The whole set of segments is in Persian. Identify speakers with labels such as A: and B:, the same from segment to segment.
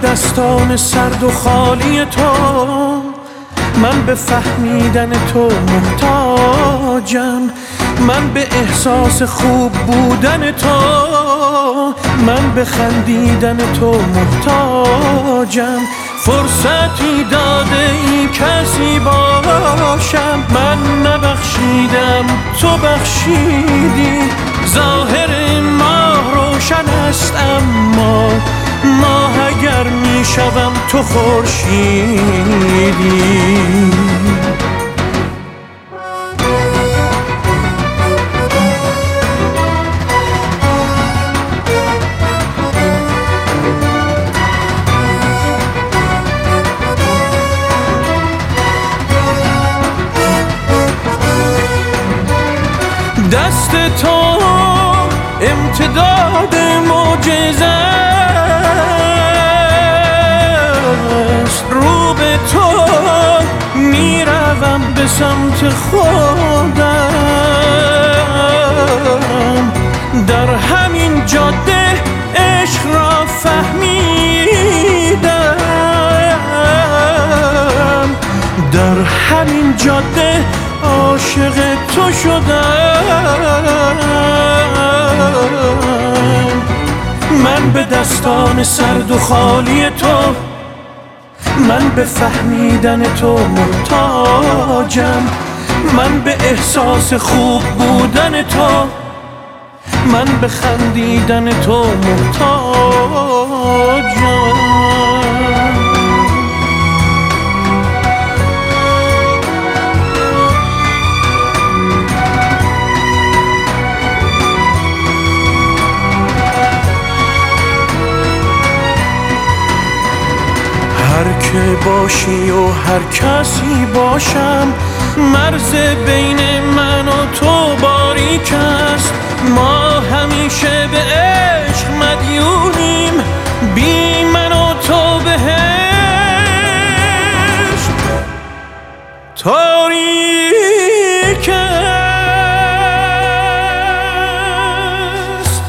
A: دستان سرد و خالی تو، من به فهمیدن تو محتاجم، من به احساس خوب بودن تو، من به خندیدن تو محتاجم. فرصتی داده ای کسی باشم، من نبخشیدم تو بخشیدی. ظاهر ماه روشن است اما ماه اگر می شوم تو خورشیدی. دست تو امتداد معجزه است، رو به تو میروم به سمت خودم. در همین جاده عشق را فهمیدم، در همین جاده عاشق تو شدم. من به دستان سرد و خالی تو، من به فهمیدن تو محتاجم، من به احساس خوب بودن تو، من به خندیدن تو محتاجم. هر که باشی و هر کسی باشم، مرز بین من و تو باریک است. ما همیشه به عشق مدیونیم، بی من و تو بهشت تاریک است.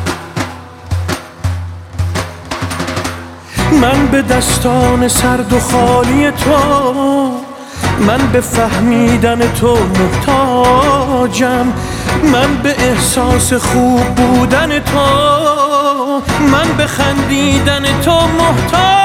A: من به دستان سرد و خالی تو، من به فهمیدن تو محتاجم، من به احساس خوب بودن تو، من به خندیدن تو محتاجم.